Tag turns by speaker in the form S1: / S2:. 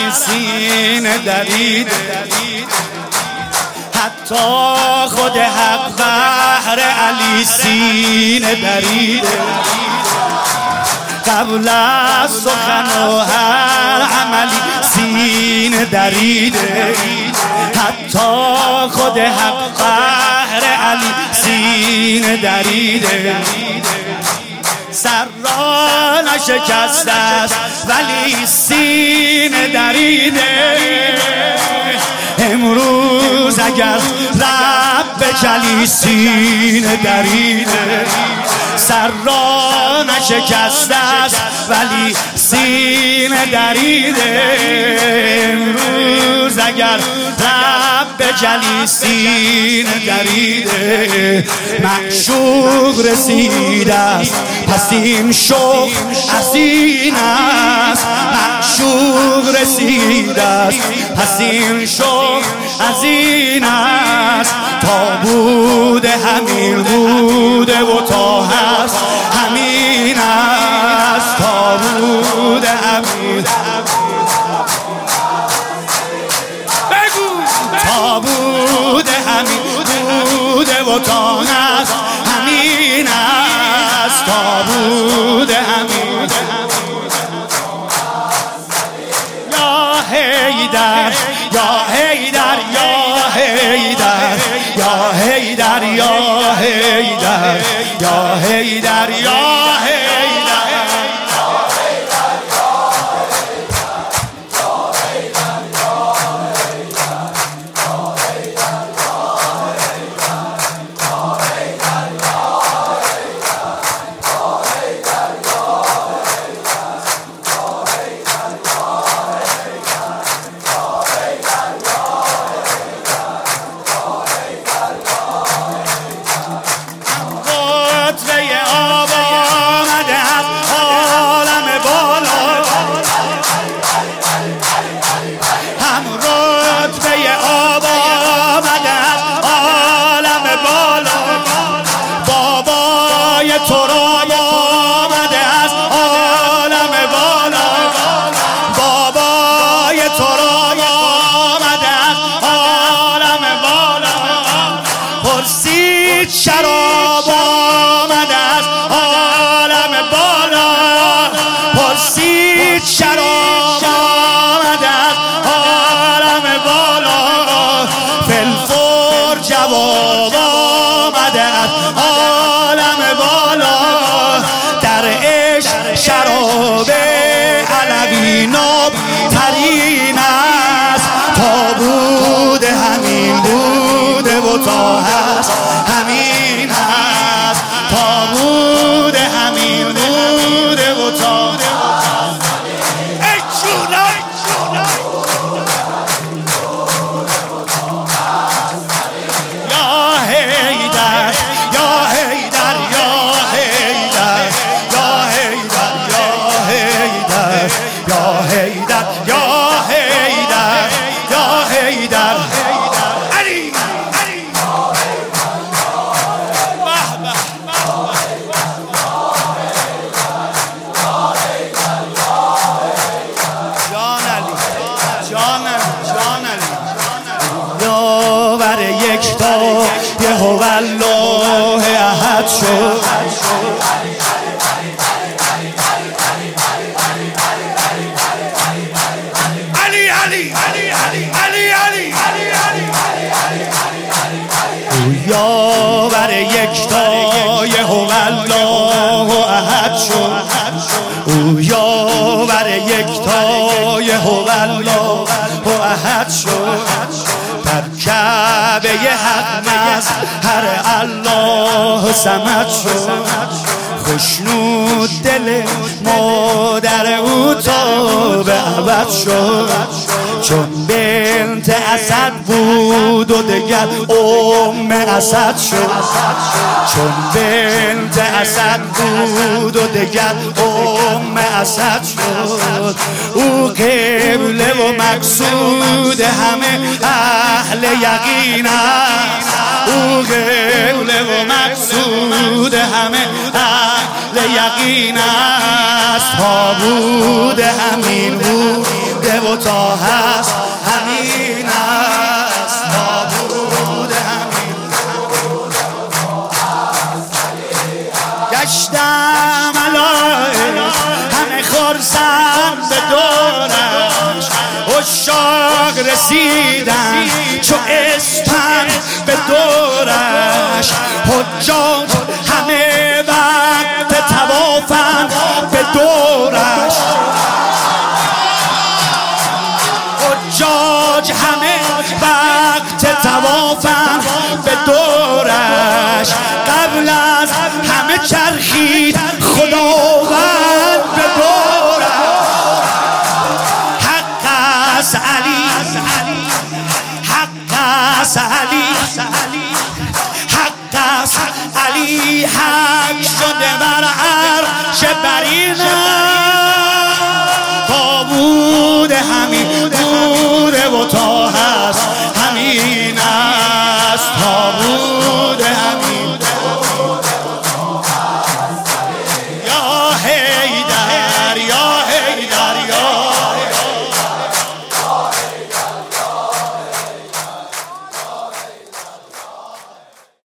S1: علی سینه دریده، حتی خود حق بهر علی سینه دریده. قبل از سخن و هر عملی سینه دریده، حتی خود حق بهر علی سینه دریده. سر را نشکسته است ولی سینه دریده. امروز اگر رب جلی سینه دریده، سر را نشکسته است ولی سینه دریده. امروز اگر رب جلی سینه دریده. معشوق رسیده است پس این شوق از این است. معشوق رسیده است پس این شوق از این است. تا بوده همین بوده و تا هست همین است. تا بوده همین بگو، تا بوده همین بوده و تا هست همین است. تا بوده همین یا حیدر یا حیدر یا حیدر یا حیدر یا حیدر یا حیدر یا شراب آمده از عالم بالا. پرسید شراب آمده از عالم بالا. فلفور جواب آمده از عالم بالا. در عشق شراب علوی ناب ترین است. تا بوده همین بوده و تا هست همین هست. تا بوده همین بوده و تا ای جونم یا حیدر یا حیدر یا حیدر یا حیدر یا حیدر یا حیدر یا حیدر یا حیدر علی یاور یکتا یهوه الله احد شد. علی علی علی علی علی علی یاور یکتا یهوه الله احد شد. او یاور یکتا یهوه الله احد شد. در کعبه حق مظهر الله صمد شد. خشنود دل مادر او تا به ابد شد. چون بنت اسد بود و دگر اسد شد. چون بنت اسد بود و دگر اسد شد. او قبله و مقصود همه اهل یقین است. او قبله و مقصود همه اهل یقین است. تا بود همین بود
S2: بوده و تا هست همین است، نابود همین. گشتم علای همه خرسند به دورش، عشاق رسیدن چو اسپن به دورش، حجاج همه وقت طوافن به دورش، حجاج همه وقت طوافن به دورش، قبل از همه چرخید خداوند به دورش. حق است علی، حق است علی، حق است علی، حق شده بر عرش برینه، تا بود همین